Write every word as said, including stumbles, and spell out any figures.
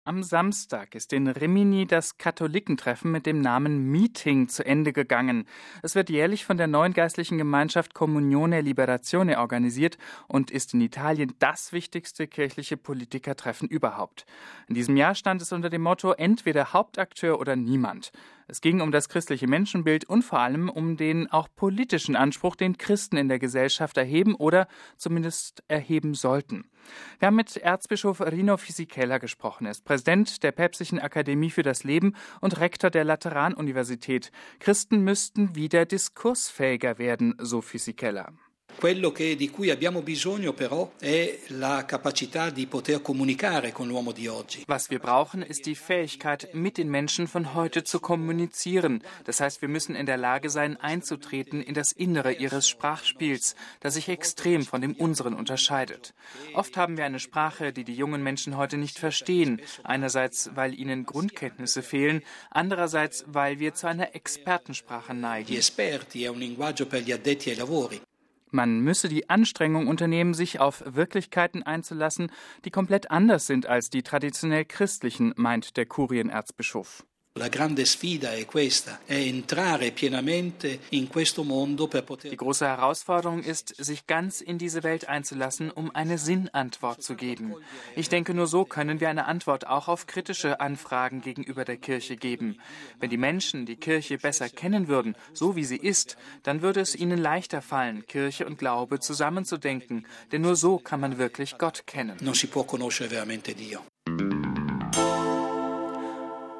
Am Samstag ist in Rimini das Katholikentreffen mit dem Namen Meeting zu Ende gegangen. Es wird jährlich von der neuen geistlichen Gemeinschaft Comunione Liberazione organisiert und ist in Italien das wichtigste kirchliche Politikertreffen überhaupt. In diesem Jahr stand es unter dem Motto entweder Hauptakteur oder niemand. Es ging um das christliche Menschenbild und vor allem um den auch politischen Anspruch, den Christen in der Gesellschaft erheben oder zumindest erheben sollten. Wir haben mit Erzbischof Rino Fisichella gesprochen. Er ist Präsident der Päpstlichen Akademie für das Leben und Rektor der Lateranuniversität. Christen müssten wieder diskursfähiger werden, so Fisichella. Quello che di cui abbiamo bisogno però è la capacità di poter comunicare con l'uomo di oggi. Was wir brauchen, ist die Fähigkeit, mit den Menschen von heute zu kommunizieren. Das heißt, wir müssen in der Lage sein, einzutreten in das Innere ihres Sprachspiels, das sich extrem von dem unseren unterscheidet. Oft haben wir eine Sprache, die die jungen Menschen heute nicht verstehen. Einerseits, weil ihnen Grundkenntnisse fehlen, andererseits, weil wir zu einer Expertensprache neigen. Gli esperti è un linguaggio per gli addetti ai lavori. Man müsse die Anstrengung unternehmen, sich auf Wirklichkeiten einzulassen, die komplett anders sind als die traditionell christlichen, meint der Kurienerzbischof. La grande sfida è questa, è entrare pienamente in questo mondo per poter. Die große Herausforderung ist, sich ganz in diese Welt einzulassen, um eine Sinnantwort zu geben. Ich denke, nur so können wir eine Antwort auch auf kritische Anfragen gegenüber der Kirche geben. Wenn die Menschen die Kirche besser kennen würden, so wie sie ist, dann würde es ihnen leichter fallen, Kirche und Glaube zusammenzudenken, denn nur so kann man wirklich Gott kennen. Non si può conoscere veramente Dio.